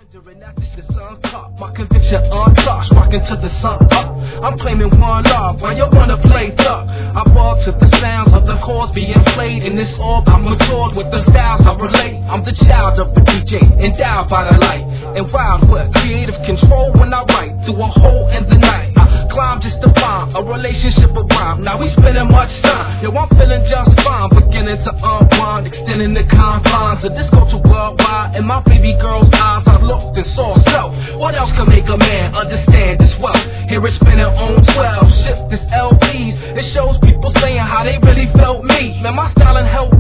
wondering after the sun's up, my conviction untouched, rocking to the sun up. I'm claiming one love, while you wanna play tough. I fall to the sounds of the chords being played in this orb. I'm matured with the styles I relate. I'm the child of the DJ, endowed by the light, and wild with creative control when I write through a hole in the night. I climb just to find a relationship with rhyme. Now we spending much time, yo, I'm feeling just fine, beginning to unwind, extending the confines of this culture worldwide. In my baby girl's eyes, I looked and saw self. What else can make a man understand this well? Here it's spinning on 12, shift this LPs. It shows people saying how they really felt me. Man, my style and help